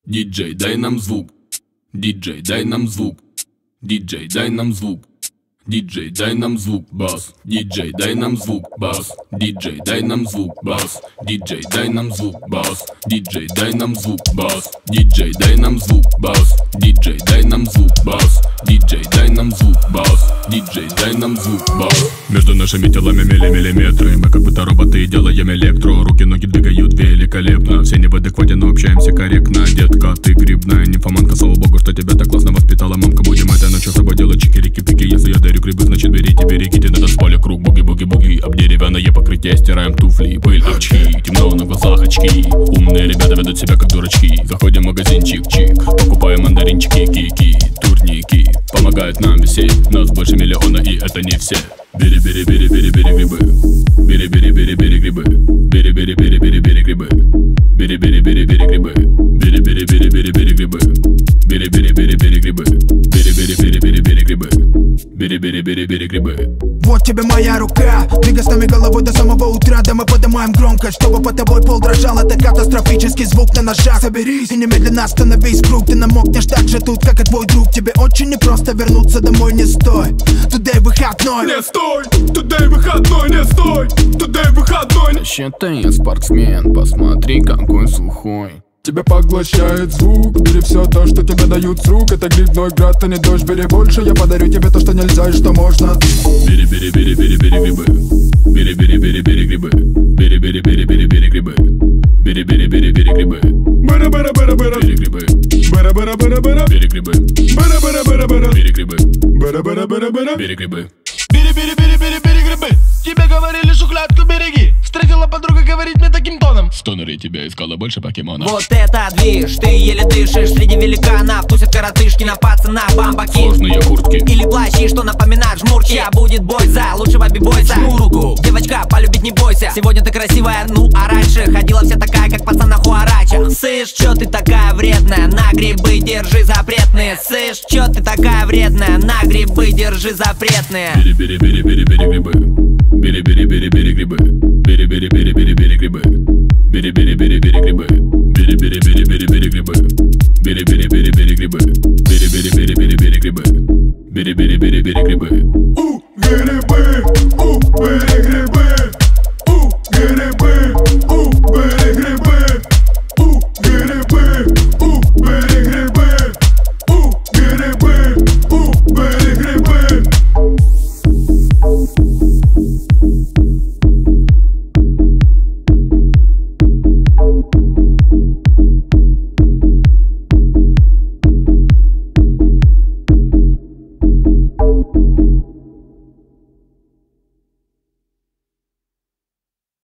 Диджей, дай нам звук. Диджей, дай нам звук. Диджей, дай нам звук. Диджей, дай нам звук, бас. Диджей, дай нам звук, бас. Диджей, дай нам звук, бас. Диджей, дай нам звук, бас. Диджей, дай нам звук, бас. Диджей, дай нам звук, бас. Диджей, дай нам звук, бас. Диджей, дай нам звук, бас. Диджей, дай нам звук, бас. Между нашими телами миллиметры. Мы как будто роботы и делаем электро. Руки, ноги двигают великолепно. Все не в адеквате, но общаемся корректно. Детка, ты грибная нимфоманка. Слава богу, что тебя так классно воспитала мамка. Будем этой ночью с собой делать чики-рики-пики. Если я дарю грибы, значит берите на танцполе круг. Буги-буги-буги. Об деревянное покрытие стираем туфли. Пыль, очки, темно на глазах очки. Умные ребята ведут себя как дурачки. Заходим в магазин чик-чик. Покупаем мандаринчики, кики, турники. Помогают нам висеть. Нас больше миллиона и это не все. Бери-бери-бери-бери-бери грибы. Бери-бери-бери-бери грибы. Бери-бери-бери-бери-бери грибы. Бери-бери-бери-бери грибы. Бери-бери-бери-бери-бери грибы. Бери-бери-бери-бери грибы. Бери-бери-бери-бери-бери грибы. Бери-бери-бери-бери грибы. Вот тебе моя рука, двигай с нами головой до самого утра. Да мы поднимаем громкость, чтобы под тобой пол дрожал. Это катастрофический звук на ножах. Соберись и немедленно остановись, круг. Ты намокнешь так же тут, как и твой друг. Тебе очень непросто вернуться домой, не стой. Today выходной. Не стой, today выходной, не стой. Today выходной. Вообще-то я спортсмен, посмотри какой сухой. Тебя поглощает звук, бери все то, что тебе дают с рук. Это грибной град, а не дождь, бери больше. Я подарю тебе то, что нельзя и что можно. Бери-бери-бери-бери-бери грибы. Бери-бери-бери-бери грибы. Бери-бери-бери-бери грибы. Бери-бери-бери-бери грибы. Бара-бара-бара-бара. Бери грибы. Бара-бара-бара-бара. Бери грибы. Бара-бара-бара-бара. Бери грибы. Бара-бара-бара-бара. Бери грибы. Бери грибы. Тебе говорили шухлядку береги. Встретила подруга, говорит мне таким тоном: в тоneре тебя искала больше покемонов. Вот это движ, ты еле дышишь. Среди великанов тусят коротышки, на пацанах бамбаки. Сложные куртки или плащи, что напоминают жмурки. Ща будет бой за лучшего бибойца. Жму руку, девочка, полюбить не бойся. Сегодня ты красивая, ну а раньше ходила вся такая, как пацан на хуарачах. Сышь, чё ты такая вредная? На грибы держи запретные. Сышь, чё ты такая вредная? На грибы держи запретные. Бери-бери-бери-бери-бери грибы. Бери-бери-бери-бери грибы. Бери-бери-бери-бери грибы. Бери-бери-бери-бери грибы.